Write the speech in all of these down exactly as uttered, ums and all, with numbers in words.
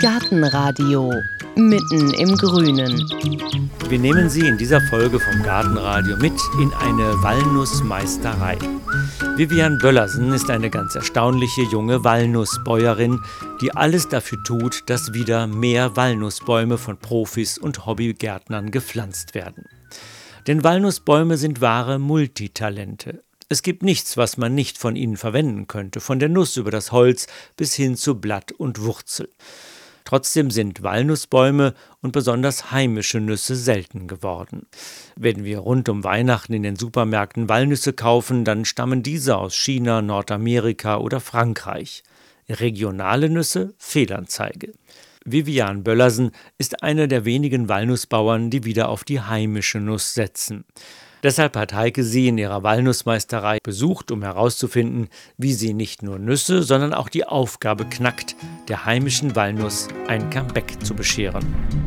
Gartenradio mitten im Grünen. Wir nehmen Sie in dieser Folge vom Gartenradio mit in eine Walnussmeisterei. Vivian Böllersen ist eine ganz erstaunliche junge Walnussbäuerin, die alles dafür tut, dass wieder mehr Walnussbäume von Profis und Hobbygärtnern gepflanzt werden. Denn Walnussbäume sind wahre Multitalente. Es gibt nichts, was man nicht von ihnen verwenden könnte, von der Nuss über das Holz bis hin zu Blatt und Wurzel. Trotzdem sind Walnussbäume und besonders heimische Nüsse selten geworden. Wenn wir rund um Weihnachten in den Supermärkten Walnüsse kaufen, dann stammen diese aus China, Nordamerika oder Frankreich. Regionale Nüsse, Fehlanzeige. Vivian Böllersen ist eine der wenigen Walnussbauern, die wieder auf die heimische Nuss setzen. Deshalb hat Heike sie in ihrer Walnussmeisterei besucht, um herauszufinden, wie sie nicht nur Nüsse, sondern auch die Aufgabe knackt, der heimischen Walnuss ein Comeback zu bescheren.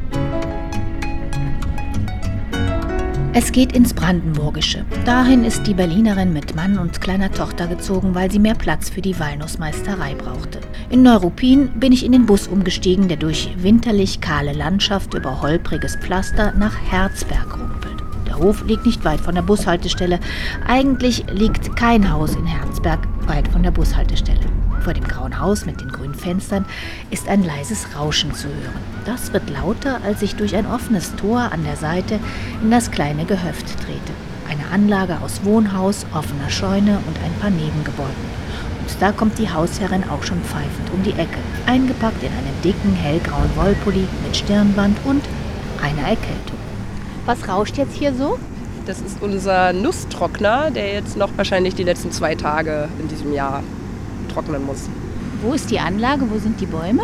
Es geht ins Brandenburgische. Dahin ist die Berlinerin mit Mann und kleiner Tochter gezogen, weil sie mehr Platz für die Walnussmeisterei brauchte. In Neuruppin bin ich in den Bus umgestiegen, der durch winterlich kahle Landschaft über holpriges Pflaster nach Herzberg rumpelt. Der Hof liegt nicht weit von der Bushaltestelle. Eigentlich liegt kein Haus in Herzberg weit von der Bushaltestelle. Vor dem grauen Haus mit den grünen Fenstern ist ein leises Rauschen zu hören. Das wird lauter, als ich durch ein offenes Tor an der Seite in das kleine Gehöft trete. Eine Anlage aus Wohnhaus, offener Scheune und ein paar Nebengebäuden. Und da kommt die Hausherrin auch schon pfeifend um die Ecke, eingepackt in einen dicken, hellgrauen Wollpulli mit Stirnband und einer Erkältung. Was rauscht jetzt hier so? Das ist unser Nusstrockner, der jetzt noch wahrscheinlich die letzten zwei Tage in diesem Jahr trocknen muss. Wo ist die Anlage? Wo sind die Bäume?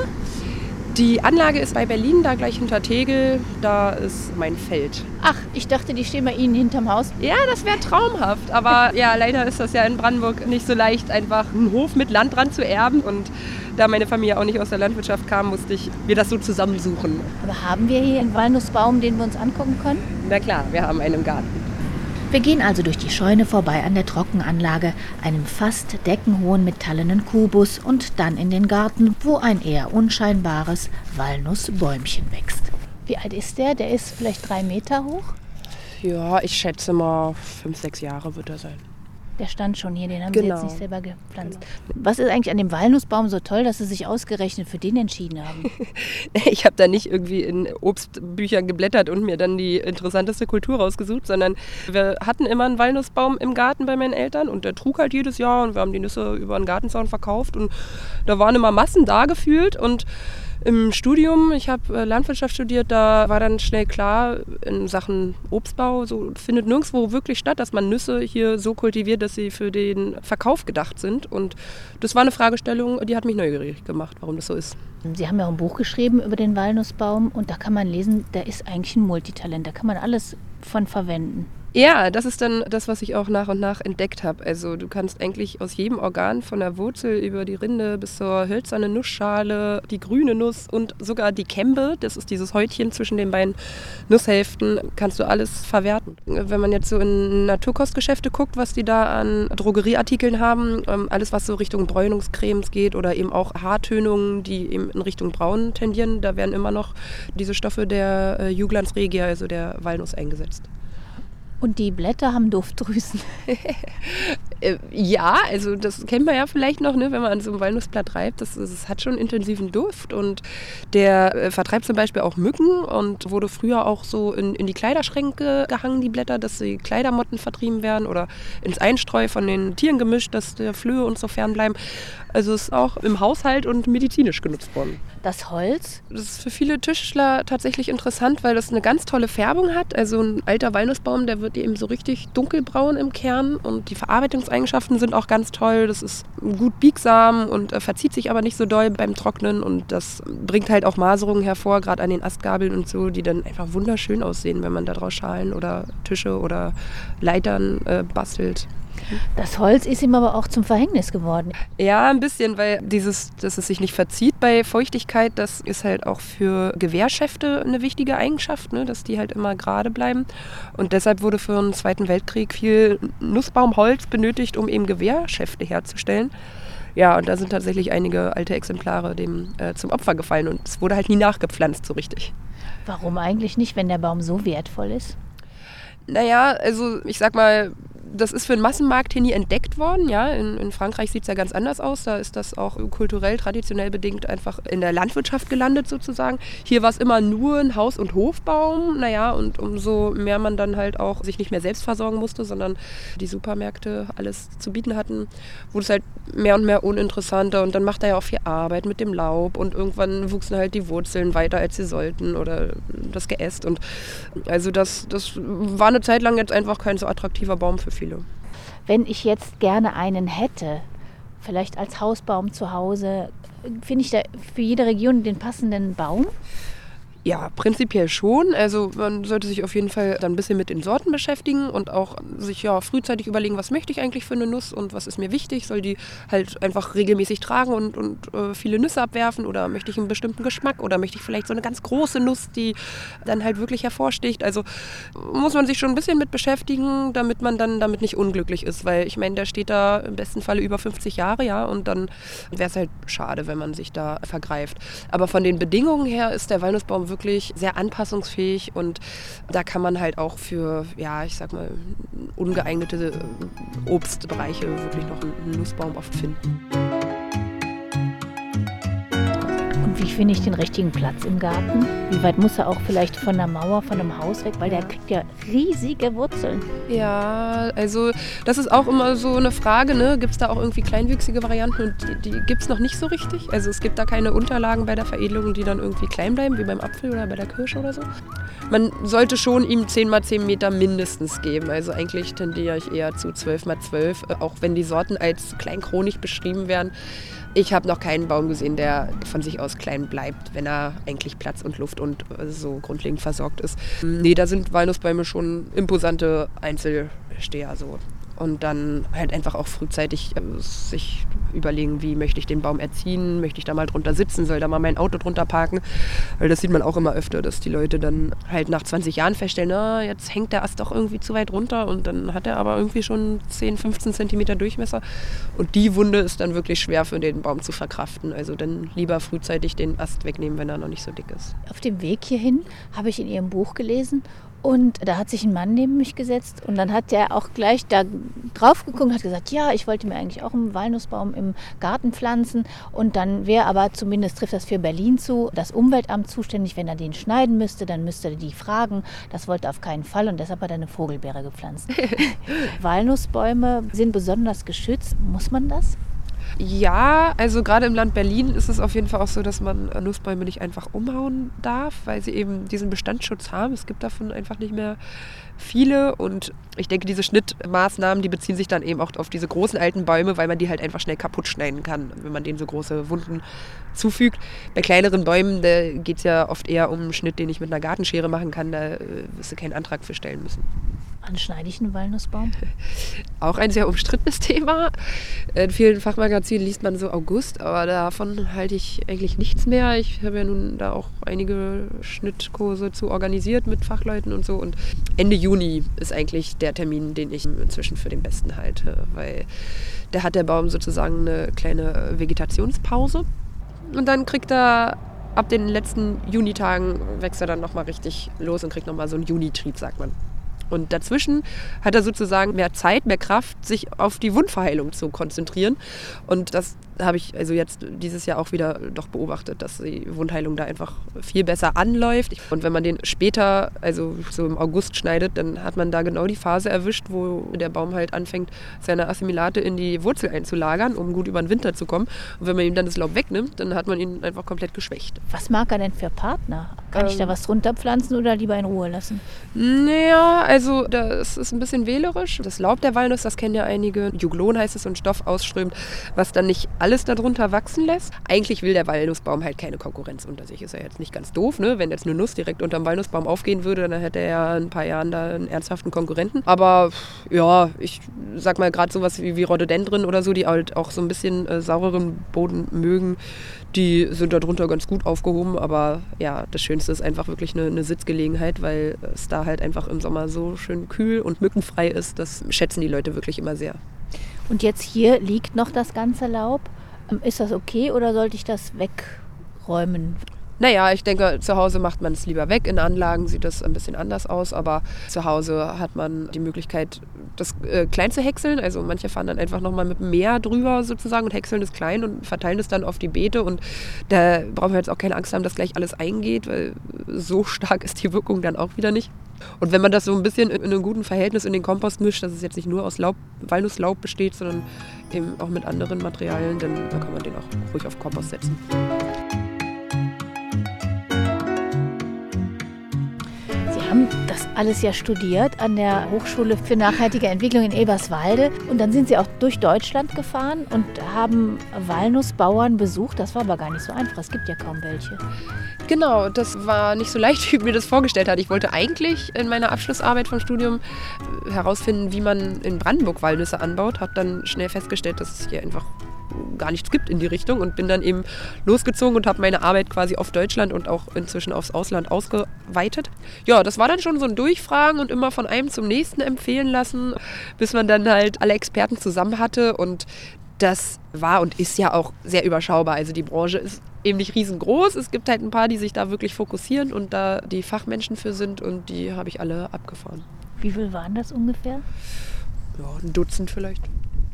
Die Anlage ist bei Berlin, da gleich hinter Tegel. Da ist mein Feld. Ach, ich dachte, die stehen bei Ihnen hinterm Haus. Ja, das wäre traumhaft. Aber ja, leider ist das ja in Brandenburg nicht so leicht, einfach einen Hof mit Land dran zu erben. Und da meine Familie auch nicht aus der Landwirtschaft kam, musste ich mir das so zusammensuchen. Aber haben wir hier einen Walnussbaum, den wir uns angucken können? Na klar, wir haben einen im Garten. Wir gehen also durch die Scheune vorbei an der Trockenanlage, einem fast deckenhohen metallenen Kubus und dann in den Garten, wo ein eher unscheinbares Walnussbäumchen wächst. Wie alt ist der? Der ist vielleicht drei Meter hoch? Ja, ich schätze mal fünf, sechs Jahre wird er sein. Der stand schon hier, den haben genau. Sie jetzt nicht selber gepflanzt. Genau. Was ist eigentlich an dem Walnussbaum so toll, dass Sie sich ausgerechnet für den entschieden haben? Ich habe da nicht irgendwie in Obstbüchern geblättert und mir dann die interessanteste Kultur rausgesucht, sondern wir hatten immer einen Walnussbaum im Garten bei meinen Eltern und der trug halt jedes Jahr und wir haben die Nüsse über den Gartenzaun verkauft und da waren immer Massen da gefühlt und im Studium, ich habe Landwirtschaft studiert, da war dann schnell klar, in Sachen Obstbau, so findet nirgendwo wirklich statt, dass man Nüsse hier so kultiviert, dass sie für den Verkauf gedacht sind. Und das war eine Fragestellung, die hat mich neugierig gemacht, warum das so ist. Sie haben ja auch ein Buch geschrieben über den Walnussbaum und da kann man lesen, der ist eigentlich ein Multitalent, da kann man alles von verwenden. Ja, das ist dann das, was ich auch nach und nach entdeckt habe. Also du kannst eigentlich aus jedem Organ, von der Wurzel über die Rinde bis zur hölzernen Nussschale, die grüne Nuss und sogar die Kembe, das ist dieses Häutchen zwischen den beiden Nusshälften, kannst du alles verwerten. Wenn man jetzt so in Naturkostgeschäfte guckt, was die da an Drogerieartikeln haben, alles was so Richtung Bräunungscremes geht oder eben auch Haartönungen, die eben in Richtung braun tendieren, da werden immer noch diese Stoffe der Juglans regia, also der Walnuss, eingesetzt. Und die Blätter haben Duftdrüsen. Ja, also das kennt man ja vielleicht noch, ne, wenn man an so einem Walnussblatt reibt. Das, das hat schon intensiven Duft und der äh, vertreibt zum Beispiel auch Mücken und wurde früher auch so in, in die Kleiderschränke gehangen, die Blätter, dass die Kleidermotten vertrieben werden oder ins Einstreu von den Tieren gemischt, dass der Flöhe und so fernbleiben. Also es ist auch im Haushalt und medizinisch genutzt worden. Das Holz? Das ist für viele Tischler tatsächlich interessant, weil das eine ganz tolle Färbung hat. Also ein alter Walnussbaum, der wird eben so richtig dunkelbraun im Kern und die Verarbeitungseigenschaften sind auch ganz toll. Das ist gut biegsam und äh, verzieht sich aber nicht so doll beim Trocknen und das bringt halt auch Maserungen hervor, gerade an den Astgabeln und so, die dann einfach wunderschön aussehen, wenn man da draus Schalen oder Tische oder Leitern äh, bastelt. Das Holz ist ihm aber auch zum Verhängnis geworden. Ja, ein bisschen, weil dieses, dass es sich nicht verzieht bei Feuchtigkeit, das ist halt auch für Gewehrschäfte eine wichtige Eigenschaft, ne, dass die halt immer gerade bleiben. Und deshalb wurde für den Zweiten Weltkrieg viel Nussbaumholz benötigt, um eben Gewehrschäfte herzustellen. Ja, und da sind tatsächlich einige alte Exemplare dem äh, zum Opfer gefallen und es wurde halt nie nachgepflanzt so richtig. Warum eigentlich nicht, wenn der Baum so wertvoll ist? Naja, also ich sag mal, das ist für den Massenmarkt hier nie entdeckt worden. Ja? In, in Frankreich sieht es ja ganz anders aus. Da ist das auch kulturell, traditionell bedingt einfach in der Landwirtschaft gelandet sozusagen. Hier war es immer nur ein Haus- und Hofbaum. Naja, und umso mehr man dann halt auch sich nicht mehr selbst versorgen musste, sondern die Supermärkte alles zu bieten hatten, wurde es halt mehr und mehr uninteressanter. Und dann macht er ja auch viel Arbeit mit dem Laub. Und irgendwann wuchsen halt die Wurzeln weiter, als sie sollten. Oder das Geäst. Und also das, das war eine Zeit lang jetzt einfach kein so attraktiver Baum für viele. Wenn ich jetzt gerne einen hätte, vielleicht als Hausbaum zu Hause, finde ich da für jede Region den passenden Baum? Ja, prinzipiell schon. Also man sollte sich auf jeden Fall dann ein bisschen mit den Sorten beschäftigen und auch sich ja frühzeitig überlegen, was möchte ich eigentlich für eine Nuss und was ist mir wichtig. Soll die halt einfach regelmäßig tragen und, und äh, viele Nüsse abwerfen oder möchte ich einen bestimmten Geschmack oder möchte ich vielleicht so eine ganz große Nuss, die dann halt wirklich hervorsticht. Also muss man sich schon ein bisschen mit beschäftigen, damit man dann damit nicht unglücklich ist, weil ich meine, der steht da im besten Falle über fünfzig Jahre, ja, und dann wäre es halt schade, wenn man sich da vergreift. Aber von den Bedingungen her ist der Walnussbaum wirklich sehr anpassungsfähig und da kann man halt auch für, ja, ich sag mal, ungeeignete Obstbereiche wirklich noch einen Nussbaum oft finden. Und wie finde ich den richtigen Platz im Garten? Wie weit muss er auch vielleicht von der Mauer, von einem Haus weg? Weil der kriegt ja riesige Wurzeln. Ja, also das ist auch immer so eine Frage, ne? Gibt es da auch irgendwie kleinwüchsige Varianten und die, die gibt es noch nicht so richtig. Also es gibt da keine Unterlagen bei der Veredelung, die dann irgendwie klein bleiben, wie beim Apfel oder bei der Kirsche oder so. Man sollte schon ihm zehn mal zehn Meter mindestens geben. Also eigentlich tendiere ich eher zu zwölf mal zwölf, auch wenn die Sorten als kleinkronig beschrieben werden. Ich habe noch keinen Baum gesehen, der von sich aus klein bleibt, wenn er eigentlich Platz und Luft und so grundlegend versorgt ist. Nee, da sind Walnussbäume schon imposante Einzelsteher so. Und dann halt einfach auch frühzeitig äh, sich überlegen, wie möchte ich den Baum erziehen, möchte ich da mal drunter sitzen, soll da mal mein Auto drunter parken. Weil das sieht man auch immer öfter, dass die Leute dann halt nach zwanzig Jahren feststellen, na, jetzt hängt der Ast doch irgendwie zu weit runter und dann hat er aber irgendwie schon zehn, fünfzehn Zentimeter Durchmesser. Und die Wunde ist dann wirklich schwer für den Baum zu verkraften. Also dann lieber frühzeitig den Ast wegnehmen, wenn er noch nicht so dick ist. Auf dem Weg hierhin habe ich in Ihrem Buch gelesen, und da hat sich ein Mann neben mich gesetzt und dann hat der auch gleich da drauf geguckt und hat gesagt, ja, ich wollte mir eigentlich auch einen Walnussbaum im Garten pflanzen und dann wäre aber, zumindest trifft das für Berlin zu, das Umweltamt zuständig, wenn er den schneiden müsste, dann müsste er die fragen. Das wollte er auf keinen Fall und deshalb hat er eine Vogelbeere gepflanzt. Walnussbäume sind besonders geschützt. Muss man das? Ja, also gerade im Land Berlin ist es auf jeden Fall auch so, dass man Nussbäume nicht einfach umhauen darf, weil sie eben diesen Bestandsschutz haben. Es gibt davon einfach nicht mehr viele und ich denke, diese Schnittmaßnahmen, die beziehen sich dann eben auch auf diese großen alten Bäume, weil man die halt einfach schnell kaputt schneiden kann, wenn man denen so große Wunden zufügt. Bei kleineren Bäumen, da geht es ja oft eher um einen Schnitt, den ich mit einer Gartenschere machen kann, da wirst du keinen Antrag für stellen müssen. Wann schneide ich einen Walnussbaum? Auch ein sehr umstrittenes Thema. In vielen Fachmagazinen liest man so August, aber davon halte ich eigentlich nichts mehr. Ich habe ja nun da auch einige Schnittkurse zu organisiert mit Fachleuten und so. Und Ende Juni ist eigentlich der Termin, den ich inzwischen für den besten halte, weil da hat der Baum sozusagen eine kleine Vegetationspause. Und dann kriegt er ab den letzten Junitagen, wächst er dann nochmal richtig los und kriegt nochmal so einen Junitrieb, sagt man. Und dazwischen hat er sozusagen mehr Zeit, mehr Kraft, sich auf die Wundverheilung zu konzentrieren. Und das habe ich also jetzt dieses Jahr auch wieder doch beobachtet, dass die Wundheilung da einfach viel besser anläuft. Und wenn man den später, also so im August schneidet, dann hat man da genau die Phase erwischt, wo der Baum halt anfängt, seine Assimilate in die Wurzel einzulagern, um gut über den Winter zu kommen. Und wenn man ihm dann das Laub wegnimmt, dann hat man ihn einfach komplett geschwächt. Was mag er denn für Partner? Kann ähm, ich da was drunter pflanzen oder lieber in Ruhe lassen? Naja, also das ist ein bisschen wählerisch. Das Laub der Walnuss, das kennen ja einige. Juglon heißt es, so ein Stoff ausströmt, was dann nicht alles darunter wachsen lässt. Eigentlich will der Walnussbaum halt keine Konkurrenz unter sich. Ist ja jetzt nicht ganz doof, ne? Wenn jetzt eine Nuss direkt unter dem Walnussbaum aufgehen würde, dann hätte er ja in ein paar Jahren da einen ernsthaften Konkurrenten. Aber ja, ich sag mal gerade sowas wie, wie Rhododendron oder so, die halt auch so ein bisschen äh, saureren Boden mögen, die sind darunter ganz gut aufgehoben. Aber ja, das Schönste ist einfach wirklich eine, eine Sitzgelegenheit, weil es da halt einfach im Sommer so schön kühl und mückenfrei ist. Das schätzen die Leute wirklich immer sehr. Und jetzt hier liegt noch das ganze Laub. Ist das okay oder sollte ich das wegräumen? Naja, ich denke, zu Hause macht man es lieber weg. In Anlagen sieht das ein bisschen anders aus, aber zu Hause hat man die Möglichkeit, das äh, klein zu häckseln. Also manche fahren dann einfach nochmal mit dem Meer drüber sozusagen und häckseln es klein und verteilen es dann auf die Beete. Und da brauchen wir jetzt auch keine Angst haben, dass gleich alles eingeht, weil so stark ist die Wirkung dann auch wieder nicht. Und wenn man das so ein bisschen in einem guten Verhältnis in den Kompost mischt, dass es jetzt nicht nur aus Laub, Walnusslaub besteht, sondern eben auch mit anderen Materialien, dann, dann kann man den auch ruhig auf Kompost setzen. Haben das alles ja studiert an der Hochschule für nachhaltige Entwicklung in Eberswalde. Und dann sind Sie auch durch Deutschland gefahren und haben Walnussbauern besucht. Das war aber gar nicht so einfach. Es gibt ja kaum welche. Genau, das war nicht so leicht, wie ich mir das vorgestellt hatte. Ich wollte eigentlich in meiner Abschlussarbeit vom Studium herausfinden, wie man in Brandenburg Walnüsse anbaut. Habe dann schnell festgestellt, dass es hier einfach gar nichts gibt in die Richtung und bin dann eben losgezogen und habe meine Arbeit quasi auf Deutschland und auch inzwischen aufs Ausland ausgeweitet. Ja, das war dann schon so ein Durchfragen und immer von einem zum nächsten empfehlen lassen, bis man dann halt alle Experten zusammen hatte und das war und ist ja auch sehr überschaubar. Also die Branche ist eben nicht riesengroß. Es gibt halt ein paar, die sich da wirklich fokussieren und da die Fachmenschen für sind und die habe ich alle abgefahren. Wie viel waren das ungefähr? Ja, ein Dutzend vielleicht.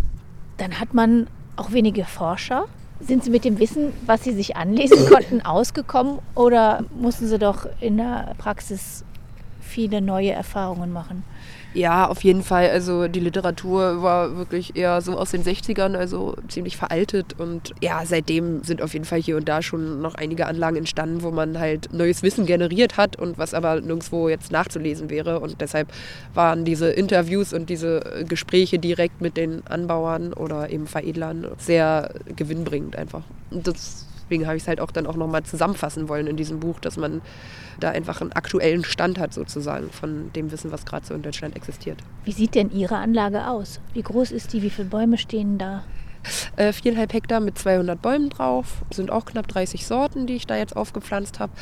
Dann hat man auch wenige Forscher. Sind Sie mit dem Wissen, was Sie sich anlesen konnten, ausgekommen oder mussten Sie doch in der Praxis viele neue Erfahrungen machen? Ja, auf jeden Fall. Also die Literatur war wirklich eher so aus den sechzigern, also ziemlich veraltet. Und ja, seitdem sind auf jeden Fall hier und da schon noch einige Anlagen entstanden, wo man halt neues Wissen generiert hat und was aber nirgendwo jetzt nachzulesen wäre. Und deshalb waren diese Interviews und diese Gespräche direkt mit den Anbauern oder eben Veredlern sehr gewinnbringend einfach. Und deswegen habe ich es halt auch dann auch nochmal zusammenfassen wollen in diesem Buch, dass man da einfach einen aktuellen Stand hat sozusagen von dem Wissen, was gerade so in Deutschland existiert. Wie sieht denn Ihre Anlage aus? Wie groß ist die? Wie viele Bäume stehen da? Äh, viereinhalb Hektar mit zweihundert Bäumen drauf. Sind auch knapp dreißig Sorten, die ich da jetzt aufgepflanzt habe.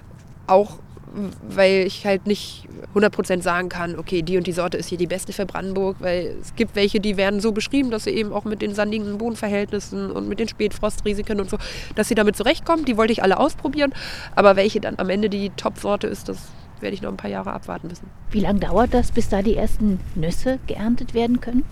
Auch weil ich halt nicht hundert Prozent sagen kann, okay, die und die Sorte ist hier die beste für Brandenburg, weil es gibt welche, die werden so beschrieben, dass sie eben auch mit den sandigen Bodenverhältnissen und mit den Spätfrostrisiken und so, dass sie damit zurechtkommen. Die wollte ich alle ausprobieren, aber welche dann am Ende die Top-Sorte ist, das werde ich noch ein paar Jahre abwarten müssen. Wie lange dauert das, bis da die ersten Nüsse geerntet werden können?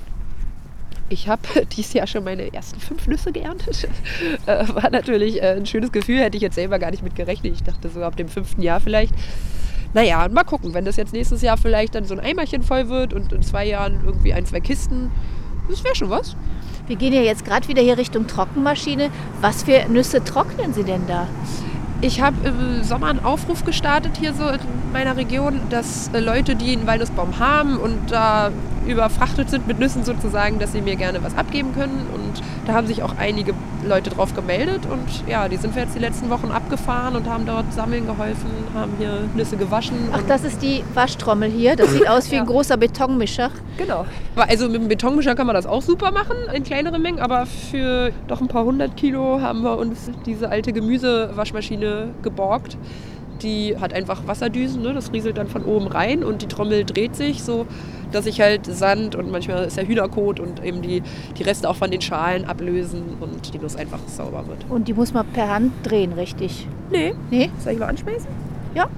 Ich habe dieses Jahr schon meine ersten fünf Nüsse geerntet. Äh, war natürlich äh, ein schönes Gefühl, hätte ich jetzt selber gar nicht mit gerechnet. Ich dachte so ab dem fünften Jahr vielleicht. Naja, mal gucken, wenn das jetzt nächstes Jahr vielleicht dann so ein Eimerchen voll wird und in zwei Jahren irgendwie ein, zwei Kisten, das wäre schon was. Wir gehen ja jetzt gerade wieder hier Richtung Trockenmaschine. Was für Nüsse trocknen Sie denn da? Ich habe im Sommer einen Aufruf gestartet hier so in meiner Region, dass Leute, die einen Walnussbaum haben und da überfrachtet sind mit Nüssen sozusagen, dass sie mir gerne was abgeben können. Und da haben sich auch einige Leute drauf gemeldet. Und ja, die sind wir jetzt die letzten Wochen abgefahren und haben dort sammeln geholfen, haben hier Nüsse gewaschen. Ach, das ist die Waschtrommel hier. Das sieht aus wie ein ja. großer Betonmischer. Genau. Also mit dem Betonmischer kann man das auch super machen, in kleineren Mengen. Aber für doch ein paar hundert Kilo haben wir uns diese alte Gemüsewaschmaschine geborgt. Die hat einfach Wasserdüsen, ne? Das rieselt dann von oben rein und die Trommel dreht sich so, dass ich halt Sand und manchmal ist ja Hühnerkot und eben die, die Reste auch von den Schalen ablösen und die Nuss einfach sauber wird. Und die muss man per Hand drehen, richtig? Nee. Nee? Soll ich mal anschmeißen? Ja.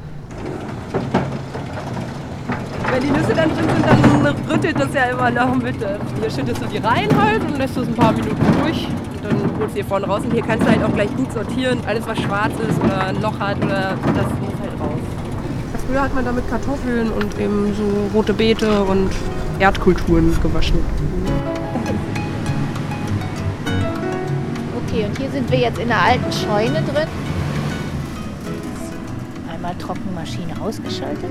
Wenn die Nüsse dann drin sind, dann rüttelt das ja immer noch mit. Hier schüttest du die rein halt und lässt du es ein paar Minuten durch. Dann holst du hier vorne raus und hier kannst du halt auch gleich gut sortieren. Alles, was schwarz ist oder ein Loch hat, oder das muss halt raus. Früher hat man damit Kartoffeln und eben so rote Beete und Erdkulturen gewaschen. Okay, und hier sind wir jetzt in der alten Scheune drin. Einmal Trockenmaschine ausgeschaltet.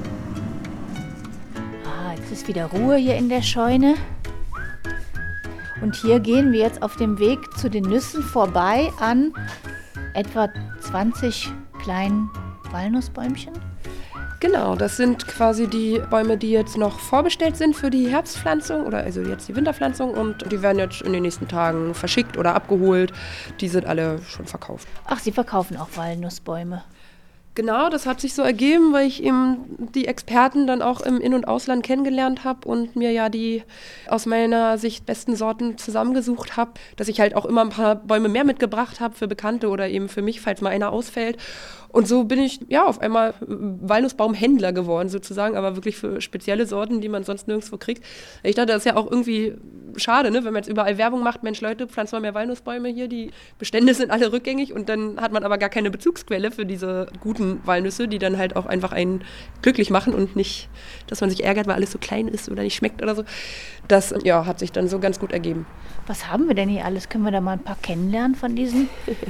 Ah, jetzt ist wieder Ruhe hier in der Scheune. Und hier gehen wir jetzt auf dem Weg zu den Nüssen vorbei an etwa zwanzig kleinen Walnussbäumchen. Genau, das sind quasi die Bäume, die jetzt noch vorbestellt sind für die Herbstpflanzung oder also jetzt die Winterpflanzung und die werden jetzt in den nächsten Tagen verschickt oder abgeholt. Die sind alle schon verkauft. Ach, Sie verkaufen auch Walnussbäume. Genau, das hat sich so ergeben, weil ich eben die Experten dann auch im In- und Ausland kennengelernt habe und mir ja die aus meiner Sicht besten Sorten zusammengesucht habe, dass ich halt auch immer ein paar Bäume mehr mitgebracht habe für Bekannte oder eben für mich, falls mal einer ausfällt. Und so bin ich ja auf einmal Walnussbaumhändler geworden sozusagen, aber wirklich für spezielle Sorten, die man sonst nirgendwo kriegt. Ich dachte, das ist ja auch irgendwie schade, ne? Wenn man jetzt überall Werbung macht, Mensch Leute, pflanzt mal mehr Walnussbäume hier, die Bestände sind alle rückgängig und dann hat man aber gar keine Bezugsquelle für diese guten Walnüsse, die dann halt auch einfach einen glücklich machen und nicht, dass man sich ärgert, weil alles so klein ist oder nicht schmeckt oder so. Das ja, hat sich dann so ganz gut ergeben. Was haben wir denn hier alles? Können wir da mal ein paar kennenlernen von diesen?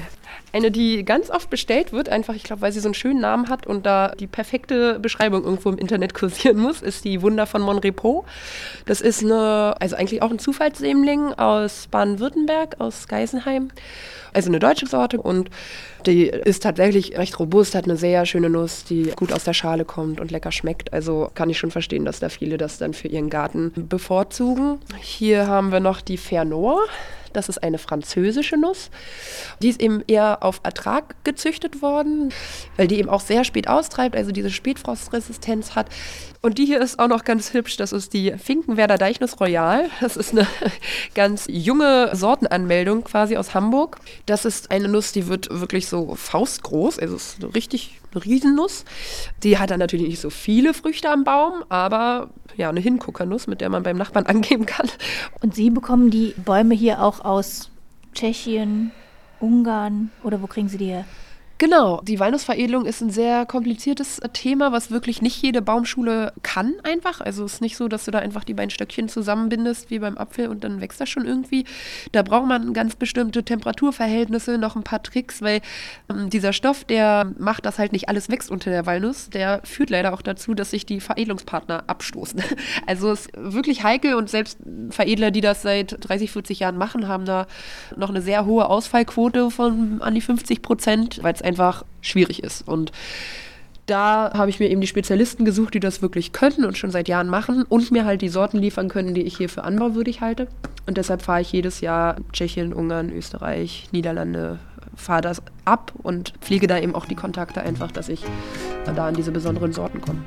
Eine, die ganz oft bestellt wird, einfach, ich glaube, weil sie so einen schönen Namen hat und da die perfekte Beschreibung irgendwo im Internet kursieren muss, ist die Wunder von Monrepos. Das ist eine, also eigentlich auch ein Zufallssämling aus Baden-Württemberg, aus Geisenheim. Also eine deutsche Sorte und die ist tatsächlich recht robust, hat eine sehr schöne Nuss, die gut aus der Schale kommt und lecker schmeckt. Also kann ich schon verstehen, dass da viele das dann für ihren Garten bevorzugen. Hier haben wir noch die Fernor. Das ist eine französische Nuss. Die ist eben eher auf Ertrag gezüchtet worden, weil die eben auch sehr spät austreibt, also diese Spätfrostresistenz hat. Und die hier ist auch noch ganz hübsch, das ist die Finkenwerder Deichnuss Royal. Das ist eine ganz junge Sortenanmeldung quasi aus Hamburg. Das ist eine Nuss, die wird wirklich so faustgroß, also es ist eine richtig eine Riesennuss. Die hat dann natürlich nicht so viele Früchte am Baum, aber ja, eine Hinguckernuss, mit der man beim Nachbarn angeben kann. Und Sie bekommen die Bäume hier auch aus Tschechien, Ungarn oder wo kriegen Sie die her? Genau, die Walnussveredelung ist ein sehr kompliziertes Thema, was wirklich nicht jede Baumschule kann einfach. Also es ist nicht so, dass du da einfach die beiden Stöckchen zusammenbindest wie beim Apfel und dann wächst das schon irgendwie. Da braucht man ganz bestimmte Temperaturverhältnisse, noch ein paar Tricks, weil ähm, dieser Stoff, der macht, dass halt nicht alles wächst unter der Walnuss, der führt leider auch dazu, dass sich die Veredelungspartner abstoßen. Also es ist wirklich heikel und selbst Veredler, die das seit dreißig, vierzig Jahren machen, haben da noch eine sehr hohe Ausfallquote von an die fünfzig Prozent, weil es einfach schwierig ist. Und da habe ich mir eben die Spezialisten gesucht, die das wirklich können und schon seit Jahren machen und mir halt die Sorten liefern können, die ich hier für anbauwürdig halte. Und deshalb fahre ich jedes Jahr Tschechien, Ungarn, Österreich, Niederlande, fahre das ab und pflege da eben auch die Kontakte einfach, dass ich da an diese besonderen Sorten komme.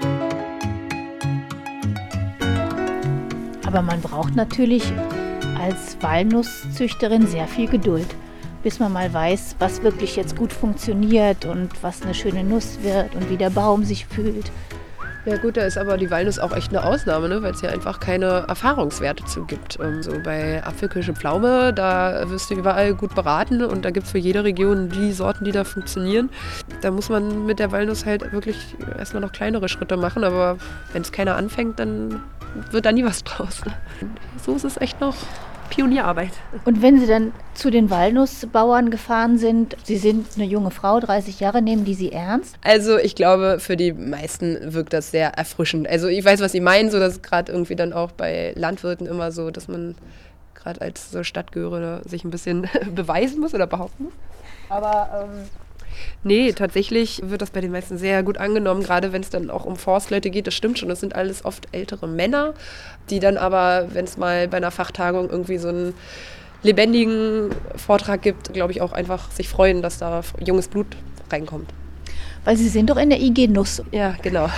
Aber man braucht natürlich als Walnusszüchterin sehr viel Geduld, bis man mal weiß, was wirklich jetzt gut funktioniert und was eine schöne Nuss wird und wie der Baum sich fühlt. Ja gut, da ist aber die Walnuss auch echt eine Ausnahme, ne? Weil es ja einfach keine Erfahrungswerte zu gibt. Ähm, so bei Apfel, Kirsche, Pflaume, da wirst du überall gut beraten und da gibt es für jede Region die Sorten, die da funktionieren. Da muss man mit der Walnuss halt wirklich erstmal noch kleinere Schritte machen, aber wenn es keiner anfängt, dann wird da nie was draus. Ne? So ist es echt noch Pionierarbeit. Und wenn Sie dann zu den Walnussbauern gefahren sind, Sie sind eine junge Frau, dreißig Jahre, nehmen die Sie ernst? Also ich glaube, für die meisten wirkt das sehr erfrischend. Also ich weiß, was Sie meinen, so dass gerade irgendwie dann auch bei Landwirten immer so, dass man gerade als so Stadtgehöriger sich ein bisschen beweisen muss oder behaupten muss. Aber ähm, nee, tatsächlich wird das bei den meisten sehr gut angenommen, gerade wenn es dann auch um Forstleute geht. Das stimmt schon, das sind alles oft ältere Männer, die dann aber, wenn es mal bei einer Fachtagung irgendwie so einen lebendigen Vortrag gibt, glaube ich auch einfach sich freuen, dass da junges Blut reinkommt. Weil Sie sind doch in der I G Nuss. Ja, genau.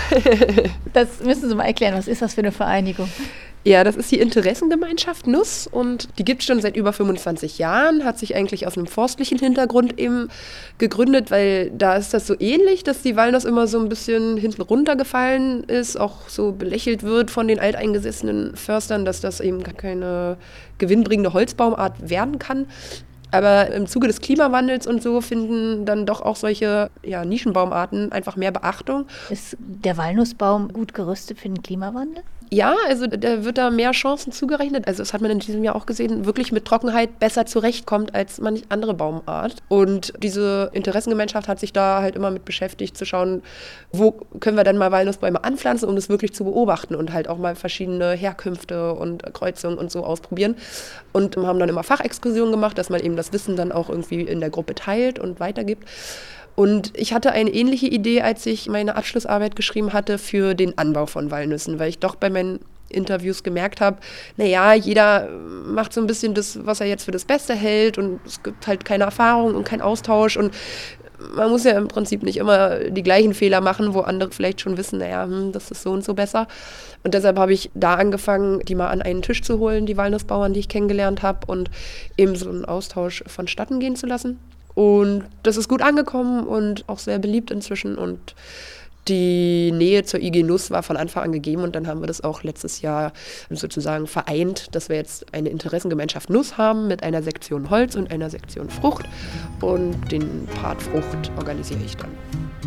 Das müssen Sie mal erklären, was ist das für eine Vereinigung? Ja, das ist die Interessengemeinschaft Nuss und die gibt es schon seit über fünfundzwanzig Jahren, hat sich eigentlich aus einem forstlichen Hintergrund eben gegründet, weil da ist das so ähnlich, dass die Walnuss immer so ein bisschen hinten runtergefallen ist, auch so belächelt wird von den alteingesessenen Förstern, dass das eben gar keine gewinnbringende Holzbaumart werden kann. Aber im Zuge des Klimawandels und so finden dann doch auch solche ja, Nischenbaumarten einfach mehr Beachtung. Ist der Walnussbaum gut gerüstet für den Klimawandel? Ja, also da wird da mehr Chancen zugerechnet. Also das hat man in diesem Jahr auch gesehen, wirklich mit Trockenheit besser zurechtkommt als manch andere Baumart. Und diese Interessengemeinschaft hat sich da halt immer mit beschäftigt, zu schauen, wo können wir denn mal Walnussbäume anpflanzen, um das wirklich zu beobachten und halt auch mal verschiedene Herkünfte und Kreuzungen und so ausprobieren. Und haben dann immer Fachexkursionen gemacht, dass man eben das Wissen dann auch irgendwie in der Gruppe teilt und weitergibt. Und ich hatte eine ähnliche Idee, als ich meine Abschlussarbeit geschrieben hatte für den Anbau von Walnüssen, weil ich doch bei meinen Interviews gemerkt habe, naja, jeder macht so ein bisschen das, was er jetzt für das Beste hält und es gibt halt keine Erfahrung und keinen Austausch und man muss ja im Prinzip nicht immer die gleichen Fehler machen, wo andere vielleicht schon wissen, naja, hm, das ist so und so besser. Und deshalb habe ich da angefangen, die mal an einen Tisch zu holen, die Walnussbauern, die ich kennengelernt habe, und eben so einen Austausch vonstatten gehen zu lassen. Und das ist gut angekommen und auch sehr beliebt inzwischen. Und die Nähe zur I G Nuss war von Anfang an gegeben, und dann haben wir das auch letztes Jahr sozusagen vereint, dass wir jetzt eine Interessengemeinschaft Nuss haben mit einer Sektion Holz und einer Sektion Frucht, und den Part Frucht organisiere ich dann.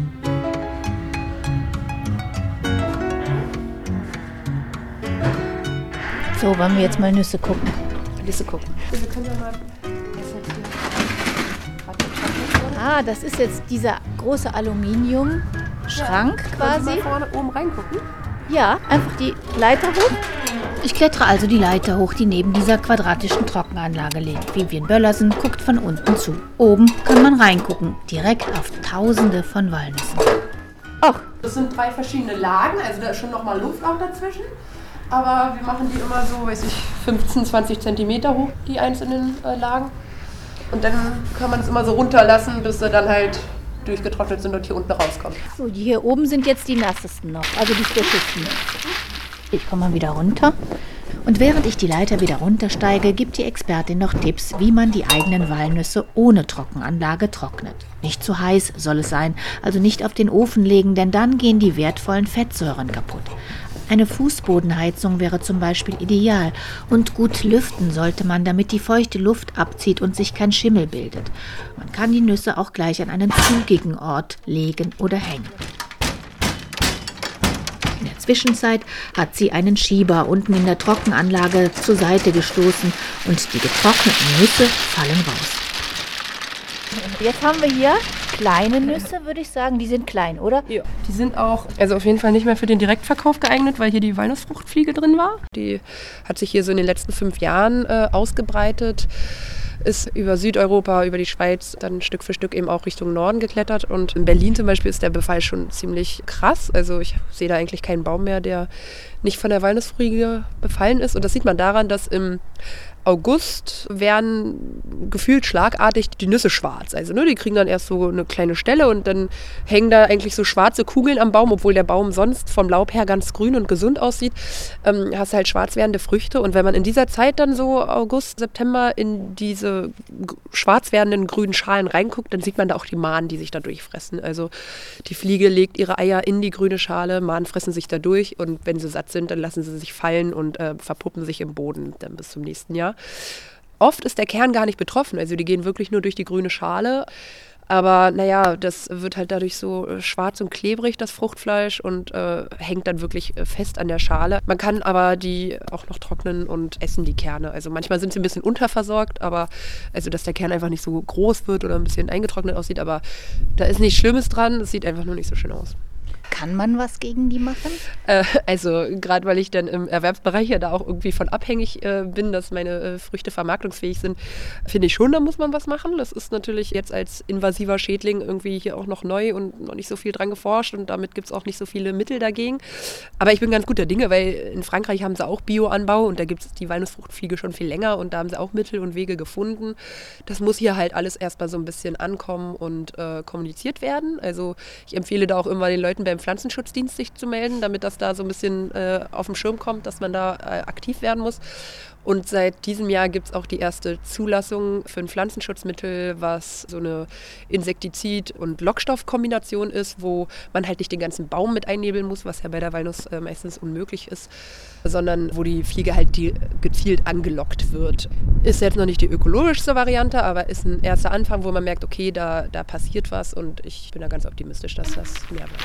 So, wollen wir jetzt mal Nüsse gucken. Nüsse gucken. Wir können ja mal... Ah, das ist jetzt dieser große Aluminiumschrank quasi. Kannst du mal vorne oben reingucken? Ja, einfach die Leiter hoch. Ich klettere also die Leiter hoch, die neben dieser quadratischen Trockenanlage liegt. Vivian Böllersen guckt von unten zu. Oben kann man reingucken, direkt auf Tausende von Walnüssen. Ach, das sind drei verschiedene Lagen, also da ist schon nochmal Luft auch dazwischen. Aber wir machen die immer so, weiß ich, fünfzehn, zwanzig Zentimeter hoch, die einzelnen äh, Lagen. Und dann kann man es immer so runterlassen, bis sie dann halt durchgetrocknet sind und hier unten rauskommen. So, die hier oben sind jetzt die nassesten noch, also die frischesten. Ich komme mal wieder runter. Und während ich die Leiter wieder runtersteige, gibt die Expertin noch Tipps, wie man die eigenen Walnüsse ohne Trockenanlage trocknet. Nicht zu heiß soll es sein, also nicht auf den Ofen legen, denn dann gehen die wertvollen Fettsäuren kaputt. Eine Fußbodenheizung wäre zum Beispiel ideal, und gut lüften sollte man, damit die feuchte Luft abzieht und sich kein Schimmel bildet. Man kann die Nüsse auch gleich an einen zugigen Ort legen oder hängen. In der Zwischenzeit hat sie einen Schieber unten in der Trockenanlage zur Seite gestoßen, und die getrockneten Nüsse fallen raus. Jetzt haben wir hier kleine Nüsse, würde ich sagen. Die sind klein, oder? Ja. Die sind auch, also auf jeden Fall nicht mehr für den Direktverkauf geeignet, weil hier die Walnussfruchtfliege drin war. Die hat sich hier so in den letzten fünf Jahren äh, ausgebreitet, ist über Südeuropa, über die Schweiz dann Stück für Stück eben auch Richtung Norden geklettert. Und in Berlin zum Beispiel ist der Befall schon ziemlich krass. Also ich sehe da eigentlich keinen Baum mehr, der nicht von der Walnussfliege befallen ist. Und das sieht man daran, dass im August werden gefühlt schlagartig die Nüsse schwarz. Also ne, die kriegen dann erst so eine kleine Stelle, und dann hängen da eigentlich so schwarze Kugeln am Baum, obwohl der Baum sonst vom Laub her ganz grün und gesund aussieht. Ähm, hast halt schwarz werdende Früchte, und wenn man in dieser Zeit dann so August, September in diese g- schwarz werdenden grünen Schalen reinguckt, dann sieht man da auch die Mahnen, die sich da durchfressen. Also die Fliege legt ihre Eier in die grüne Schale, Mahnen fressen sich da durch, und wenn sie satt sind, dann lassen sie sich fallen und äh, verpuppen sich im Boden dann bis zum nächsten Jahr. Oft ist der Kern gar nicht betroffen, also die gehen wirklich nur durch die grüne Schale. Aber naja, das wird halt dadurch so schwarz und klebrig, das Fruchtfleisch, und äh, hängt dann wirklich fest an der Schale. Man kann aber die auch noch trocknen und essen, die Kerne. Also manchmal sind sie ein bisschen unterversorgt, aber also dass der Kern einfach nicht so groß wird oder ein bisschen eingetrocknet aussieht, aber da ist nichts Schlimmes dran, es sieht einfach nur nicht so schön aus. Kann man was gegen die machen? Äh, also gerade weil ich dann im Erwerbsbereich ja da auch irgendwie von abhängig äh, bin, dass meine äh, Früchte vermarktungsfähig sind, finde ich schon, da muss man was machen. Das ist natürlich jetzt als invasiver Schädling irgendwie hier auch noch neu und noch nicht so viel dran geforscht, und damit gibt es auch nicht so viele Mittel dagegen. Aber ich bin ganz guter Dinge, weil in Frankreich haben sie auch Bioanbau, und da gibt es die Walnussfruchtfliege schon viel länger, und da haben sie auch Mittel und Wege gefunden. Das muss hier halt alles erstmal so ein bisschen ankommen und äh, kommuniziert werden. Also ich empfehle da auch immer den Leuten beim Pflanzenschutzdienst sich zu melden, damit das da so ein bisschen äh, auf den Schirm kommt, dass man da äh, aktiv werden muss. Und seit diesem Jahr gibt es auch die erste Zulassung für ein Pflanzenschutzmittel, was so eine Insektizid- und Lockstoffkombination ist, wo man halt nicht den ganzen Baum mit einnebeln muss, was ja bei der Walnuss äh, meistens unmöglich ist, sondern wo die Fliege halt die gezielt angelockt wird. Ist jetzt noch nicht die ökologischste Variante, aber ist ein erster Anfang, wo man merkt, okay, da, da passiert was, und ich bin da ganz optimistisch, dass das mehr wird.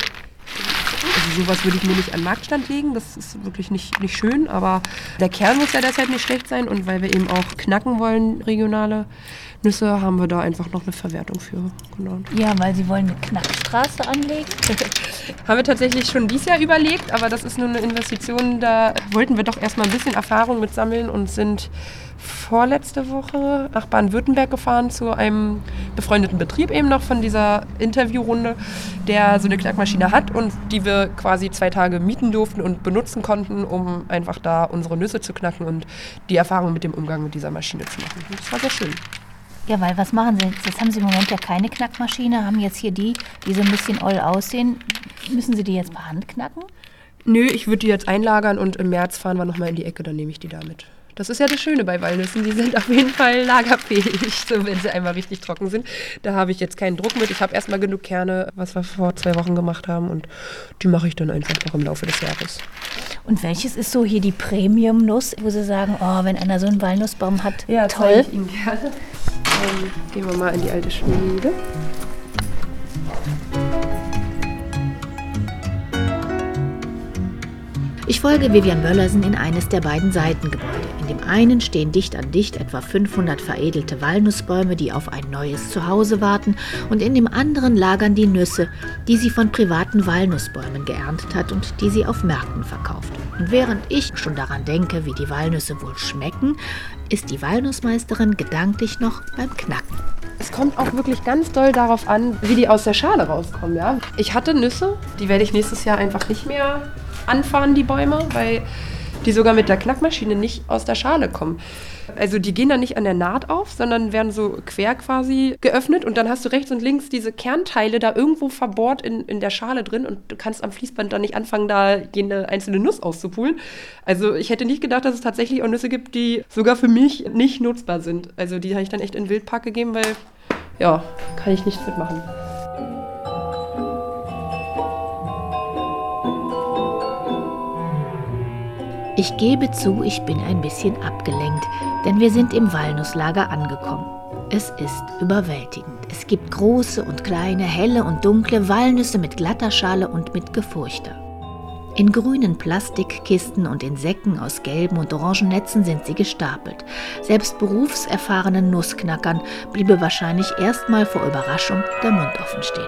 Also sowas würde ich mir nicht an den Marktstand legen, das ist wirklich nicht, nicht schön, aber der Kern muss ja deshalb nicht schlecht sein, und weil wir eben auch knacken wollen, regionale Nüsse, haben wir da einfach noch eine Verwertung für. Genau. Ja, weil sie wollen eine Knackstraße anlegen. Haben wir tatsächlich schon dieses Jahr überlegt, aber das ist nur eine Investition, da wollten wir doch erstmal ein bisschen Erfahrung mit sammeln und sind vorletzte Woche nach Baden-Württemberg gefahren zu einem befreundeten Betrieb eben noch von dieser Interviewrunde, der so eine Knackmaschine hat und die wir quasi zwei Tage mieten durften und benutzen konnten, um einfach da unsere Nüsse zu knacken und die Erfahrung mit dem Umgang mit dieser Maschine zu machen. Das war sehr schön. Ja, weil was machen Sie jetzt? Jetzt haben Sie im Moment ja keine Knackmaschine, haben jetzt hier die, die so ein bisschen oll aussehen. Müssen Sie die jetzt per Hand knacken? Nö, ich würde die jetzt einlagern und im März fahren wir nochmal in die Ecke, dann nehme ich die da mit. Das ist ja das Schöne bei Walnüssen, die sind auf jeden Fall lagerfähig, so wenn sie einmal richtig trocken sind. Da habe ich jetzt keinen Druck mit. Ich habe erstmal genug Kerne, was wir vor zwei Wochen gemacht haben und die mache ich dann einfach noch im Laufe des Jahres. Und welches ist so hier die Premium-Nuss, wo Sie sagen, oh, wenn einer so einen Walnussbaum hat, ja, toll. Ich Ihnen gerne. Ähm, gehen wir mal in die alte Schmiede. Ich folge Vivian Böllersen in eines der beiden Seitengebäude. In dem einen stehen dicht an dicht etwa fünfhundert veredelte Walnussbäume, die auf ein neues Zuhause warten, und in dem anderen lagern die Nüsse, die sie von privaten Walnussbäumen geerntet hat und die sie auf Märkten verkauft. Und während ich schon daran denke, wie die Walnüsse wohl schmecken, ist die Walnussmeisterin gedanklich noch beim Knacken. Es kommt auch wirklich ganz doll darauf an, wie die aus der Schale rauskommen. Ja? Ich hatte Nüsse, die werde ich nächstes Jahr einfach nicht mehr anfahren, die Bäume, weil die sogar mit der Knackmaschine nicht aus der Schale kommen. Also die gehen dann nicht an der Naht auf, sondern werden so quer quasi geöffnet und dann hast du rechts und links diese Kernteile da irgendwo verbohrt in, in der Schale drin und du kannst am Fließband dann nicht anfangen, da jede einzelne Nuss auszupulen. Also ich hätte nicht gedacht, dass es tatsächlich auch Nüsse gibt, die sogar für mich nicht nutzbar sind. Also die habe ich dann echt in Wildpark gegeben, weil ja, kann ich nichts mitmachen. Ich gebe zu, ich bin ein bisschen abgelenkt, denn wir sind im Walnusslager angekommen. Es ist überwältigend. Es gibt große und kleine, helle und dunkle Walnüsse mit glatter Schale und mit Gefurchter. In grünen Plastikkisten und in Säcken aus gelben und orangen Netzen sind sie gestapelt. Selbst berufserfahrenen Nussknackern bliebe wahrscheinlich erstmal vor Überraschung der Mund offen stehen.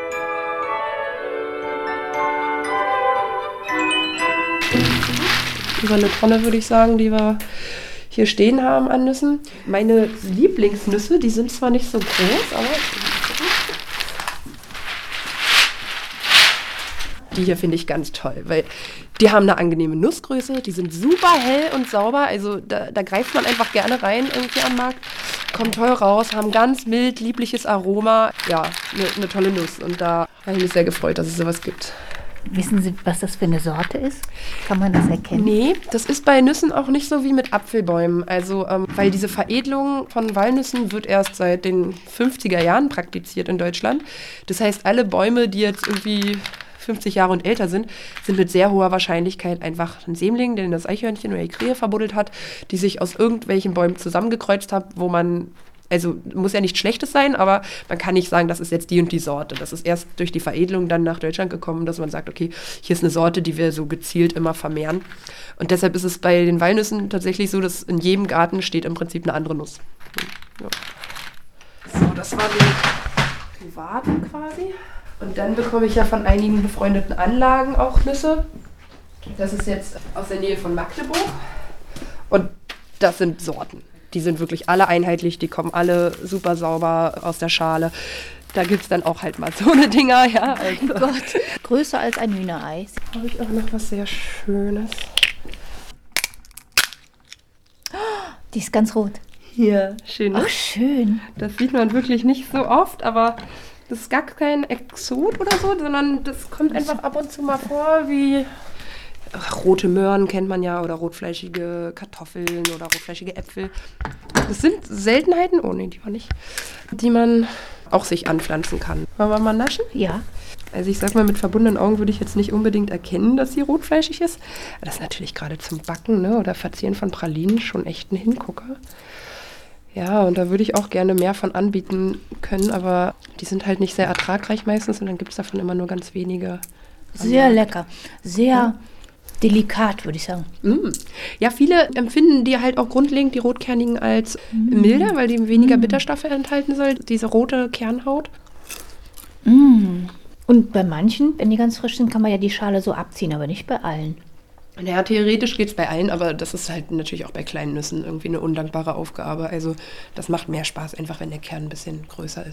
Über eine Tonne, würde ich sagen, die wir hier stehen haben an Nüssen. Meine Lieblingsnüsse, die sind zwar nicht so groß, aber die hier finde ich ganz toll, weil die haben eine angenehme Nussgröße, die sind super hell und sauber, also da, da greift man einfach gerne rein irgendwie am Markt. Kommt toll raus, haben ganz mild, liebliches Aroma. Ja, eine, eine tolle Nuss und da habe ich mich sehr gefreut, dass es sowas gibt. Wissen Sie, was das für eine Sorte ist? Kann man das erkennen? Nee, das ist bei Nüssen auch nicht so wie mit Apfelbäumen. Also, ähm, weil diese Veredelung von Walnüssen wird erst seit den fünfziger Jahren praktiziert in Deutschland. Das heißt, alle Bäume, die jetzt irgendwie fünfzig Jahre und älter sind, sind mit sehr hoher Wahrscheinlichkeit einfach ein Sämling, den das Eichhörnchen oder die Krähe verbuddelt hat, die sich aus irgendwelchen Bäumen zusammengekreuzt hat, wo man Also muss ja nichts Schlechtes sein, aber man kann nicht sagen, das ist jetzt die und die Sorte. Das ist erst durch die Veredelung dann nach Deutschland gekommen, dass man sagt, okay, hier ist eine Sorte, die wir so gezielt immer vermehren. Und deshalb ist es bei den Walnüssen tatsächlich so, dass in jedem Garten steht im Prinzip eine andere Nuss. Ja. So, das war die privaten quasi. Und dann bekomme ich ja von einigen befreundeten Anlagen auch Nüsse. Das ist jetzt aus der Nähe von Magdeburg. Und das sind Sorten. Die sind wirklich alle einheitlich, die kommen alle super sauber aus der Schale. Da gibt es dann auch halt mal so eine Dinger, ja. Also. Oh Gott, größer als ein Hühnerei. Habe ich auch noch was sehr Schönes. Die ist ganz rot. Hier, schön. Ne? Ach, schön. Das sieht man wirklich nicht so oft, aber das ist gar kein Exot oder so, sondern das kommt einfach ab und zu mal vor, wie rote Möhren kennt man ja oder rotfleischige Kartoffeln oder rotfleischige Äpfel. Das sind Seltenheiten, oh nee, die war nicht, die man auch sich anpflanzen kann. Wollen wir mal naschen? Ja. Also ich sag mal, mit verbundenen Augen würde ich jetzt nicht unbedingt erkennen, dass sie rotfleischig ist. Das ist natürlich gerade zum Backen, ne, oder Verzieren von Pralinen schon echt ein Hingucker. Ja, und da würde ich auch gerne mehr von anbieten können, aber die sind halt nicht sehr ertragreich meistens und dann gibt es davon immer nur ganz wenige. Sehr lecker, sehr ja. delikat, würde ich sagen. Mm. Ja, viele empfinden die halt auch grundlegend, die rotkernigen, als mm. milder, weil die weniger mm. Bitterstoffe enthalten soll, diese rote Kernhaut. Mm. Und bei manchen, wenn die ganz frisch sind, kann man ja die Schale so abziehen, aber nicht bei allen. Naja, theoretisch geht es bei allen, aber das ist halt natürlich auch bei kleinen Nüssen irgendwie eine undankbare Aufgabe. Also das macht mehr Spaß, einfach wenn der Kern ein bisschen größer ist.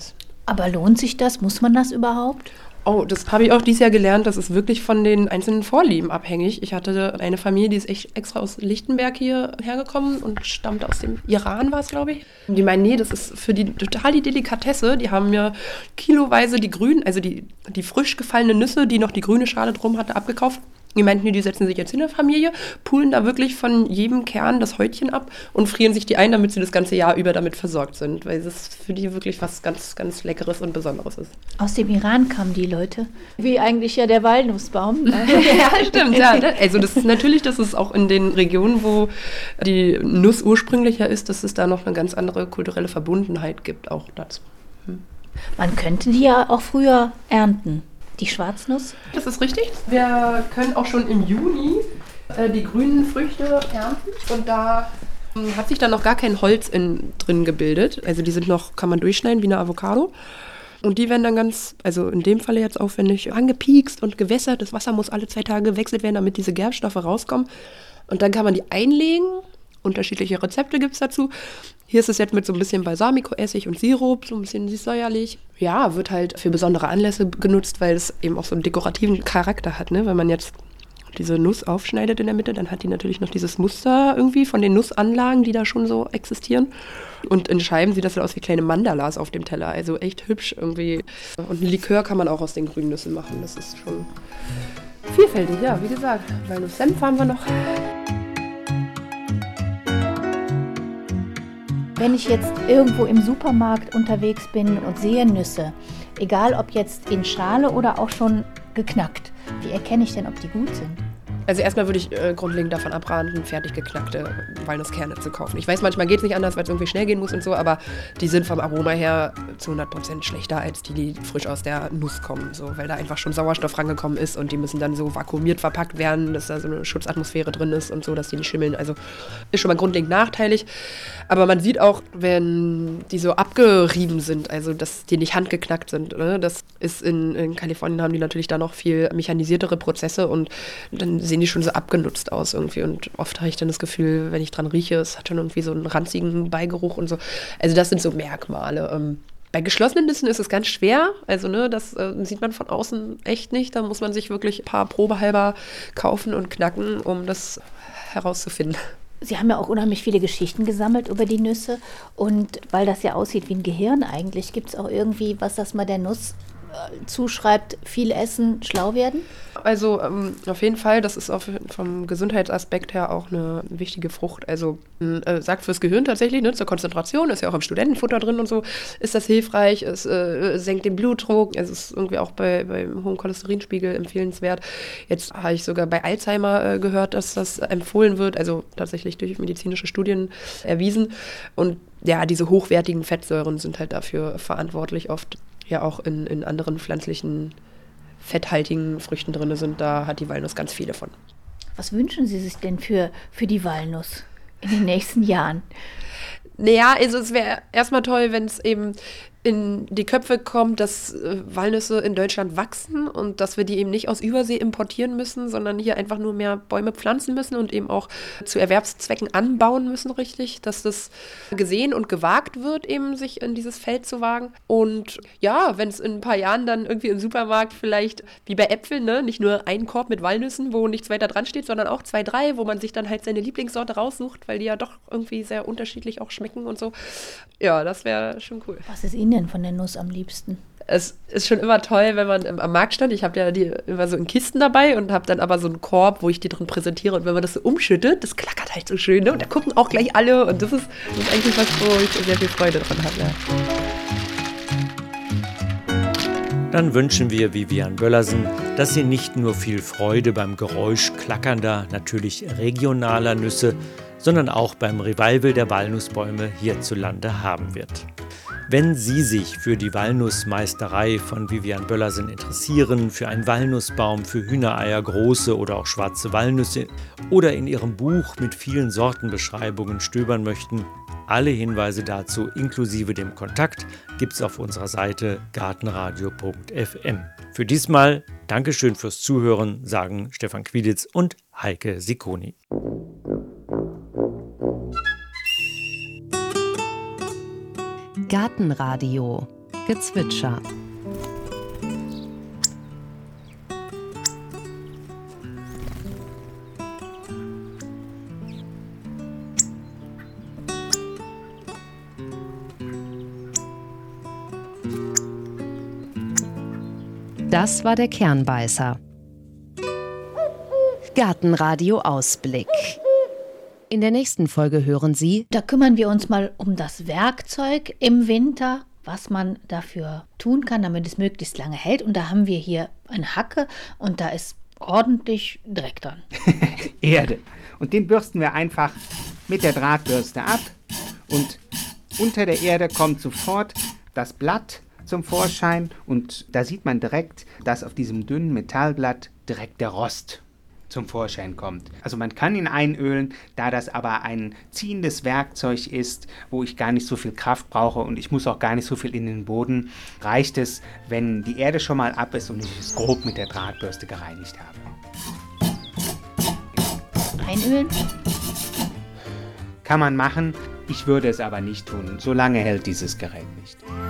Aber lohnt sich das? Muss man das überhaupt? Oh, das habe ich auch dieses Jahr gelernt. Das ist wirklich von den einzelnen Vorlieben abhängig. Ich hatte eine Familie, die ist echt extra aus Lichtenberg hier hergekommen und stammt aus dem Iran, war es, glaube ich. Und die meinen, nee, das ist für die total die Delikatesse. Die haben mir kiloweise die grünen, also die, die frisch gefallenen Nüsse, die noch die grüne Schale drum hatte, abgekauft. Die meinten, die setzen sich jetzt in der Familie, pulen da wirklich von jedem Kern das Häutchen ab und frieren sich die ein, damit sie das ganze Jahr über damit versorgt sind, weil es für die wirklich was ganz, ganz Leckeres und Besonderes ist. Aus dem Iran kamen die Leute, wie eigentlich ja der Walnussbaum. Ja, stimmt, ja. Also das ist natürlich, dass es auch in den Regionen, wo die Nuss ursprünglicher ist, dass es da noch eine ganz andere kulturelle Verbundenheit gibt, auch dazu. Hm. Man könnte die ja auch früher ernten. Die Schwarznuss? Das ist richtig. Wir können auch schon im Juni äh, die grünen Früchte ernten. Und da ähm, hat sich dann noch gar kein Holz in, drin gebildet. Also die sind noch, kann man durchschneiden wie eine Avocado. Und die werden dann ganz, also in dem Falle jetzt aufwendig, angepiekst und gewässert. Das Wasser muss alle zwei Tage gewechselt werden, damit diese Gerbstoffe rauskommen. Und dann kann man die einlegen. Unterschiedliche Rezepte gibt es dazu. Hier ist es jetzt mit so ein bisschen Balsamico-Essig und Sirup, so ein bisschen süß-säuerlich. Ja, wird halt für besondere Anlässe genutzt, weil es eben auch so einen dekorativen Charakter hat. Ne? Wenn man jetzt diese Nuss aufschneidet in der Mitte, dann hat die natürlich noch dieses Muster irgendwie von den Nussanlagen, die da schon so existieren. Und in Scheiben sieht das dann aus wie kleine Mandalas auf dem Teller. Also echt hübsch irgendwie. Und ein Likör kann man auch aus den grünen Nüssen machen. Das ist schon vielfältig, ja, wie gesagt. Walnuss-Senf haben wir noch. Wenn ich jetzt irgendwo im Supermarkt unterwegs bin und sehe Nüsse, egal ob jetzt in Schale oder auch schon geknackt, wie erkenne ich denn, ob die gut sind? Also erstmal würde ich äh, grundlegend davon abraten, fertig geknackte Walnusskerne zu kaufen. Ich weiß, manchmal geht es nicht anders, weil es irgendwie schnell gehen muss und so, aber die sind vom Aroma her zu hundert Prozent schlechter als die, die frisch aus der Nuss kommen, so, weil da einfach schon Sauerstoff rangekommen ist und die müssen dann so vakuumiert verpackt werden, dass da so eine Schutzatmosphäre drin ist und so, dass die nicht schimmeln. Also ist schon mal grundlegend nachteilig. Aber man sieht auch, wenn die so abgerieben sind, also dass die nicht handgeknackt sind. Ne? Das ist in, in Kalifornien haben die natürlich da noch viel mechanisiertere Prozesse und dann sehen die schon so abgenutzt aus irgendwie. Und oft habe ich dann das Gefühl, wenn ich dran rieche, es hat schon irgendwie so einen ranzigen Beigeruch und so. Also das sind so Merkmale. Ähm, bei geschlossenen Nüssen ist es ganz schwer. Also ne, das äh, sieht man von außen echt nicht. Da muss man sich wirklich ein paar probehalber kaufen und knacken, um das herauszufinden. Sie haben ja auch unheimlich viele Geschichten gesammelt über die Nüsse. Und weil das ja aussieht wie ein Gehirn eigentlich, gibt es auch irgendwie was, das man der Nuss zuschreibt, viel essen, schlau werden? Also ähm, auf jeden Fall, das ist auch vom Gesundheitsaspekt her auch eine wichtige Frucht. Also äh, sagt fürs Gehirn tatsächlich, ne, zur Konzentration, ist ja auch im Studentenfutter drin und so, ist das hilfreich, es äh, senkt den Blutdruck, es ist irgendwie auch bei, beim hohen Cholesterinspiegel empfehlenswert. Jetzt habe ich sogar bei Alzheimer äh, gehört, dass das empfohlen wird, also tatsächlich durch medizinische Studien erwiesen. Und ja, diese hochwertigen Fettsäuren sind halt dafür verantwortlich oft. Ja auch in, in anderen pflanzlichen, fetthaltigen Früchten drin sind, da hat die Walnuss ganz viele von. Was wünschen Sie sich denn für, für die Walnuss in den nächsten Jahren? Naja, also es wäre erstmal toll, wenn es eben in die Köpfe kommt, dass äh, Walnüsse in Deutschland wachsen und dass wir die eben nicht aus Übersee importieren müssen, sondern hier einfach nur mehr Bäume pflanzen müssen und eben auch zu Erwerbszwecken anbauen müssen, richtig, dass das gesehen und gewagt wird, eben sich in dieses Feld zu wagen. Und ja, wenn es in ein paar Jahren dann irgendwie im Supermarkt vielleicht wie bei Äpfeln, ne, nicht nur ein Korb mit Walnüssen, wo nichts weiter dran steht, sondern auch zwei, drei, wo man sich dann halt seine Lieblingssorte raussucht, weil die ja doch irgendwie sehr unterschiedlich auch schmecken und so. Ja, das wäre schon cool. Was ist Ihnen denn von der Nuss am liebsten? Es ist schon immer toll, wenn man im, am Markt stand. Ich habe ja die immer so in Kisten dabei und habe dann aber so einen Korb, wo ich die drin präsentiere. Und wenn man das so umschüttet, das klackert halt so schön. Ne? Und da gucken auch gleich alle. Und das ist, das ist eigentlich was, wo ich sehr viel Freude dran habe. Ja. Dann wünschen wir Vivian Böllersen, dass sie nicht nur viel Freude beim Geräusch klackernder, natürlich regionaler Nüsse, sondern auch beim Revival der Walnussbäume hierzulande haben wird. Wenn Sie sich für die Walnussmeisterei von Vivian Böllersen interessieren, für einen Walnussbaum, für Hühnereier, große oder auch schwarze Walnüsse oder in Ihrem Buch mit vielen Sortenbeschreibungen stöbern möchten, alle Hinweise dazu inklusive dem Kontakt gibt's auf unserer Seite gartenradio punkt f m. Für diesmal Dankeschön fürs Zuhören, sagen Stefan Quiditz und Heike Sicconi. Gartenradio Gezwitscher. Das war der Kernbeißer. Gartenradio Ausblick. In der nächsten Folge hören Sie: Da kümmern wir uns mal um das Werkzeug im Winter, was man dafür tun kann, damit es möglichst lange hält. Und da haben wir hier eine Hacke und da ist ordentlich Dreck dran. Erde. Und den bürsten wir einfach mit der Drahtbürste ab. Und unter der Erde kommt sofort das Blatt zum Vorschein. Und da sieht man direkt, dass auf diesem dünnen Metallblatt direkt der Rost zum Vorschein kommt. Also man kann ihn einölen, da das aber ein ziehendes Werkzeug ist, wo ich gar nicht so viel Kraft brauche und ich muss auch gar nicht so viel in den Boden, reicht es, wenn die Erde schon mal ab ist und ich es grob mit der Drahtbürste gereinigt habe. Einölen? Kann man machen, ich würde es aber nicht tun. So lange hält dieses Gerät nicht.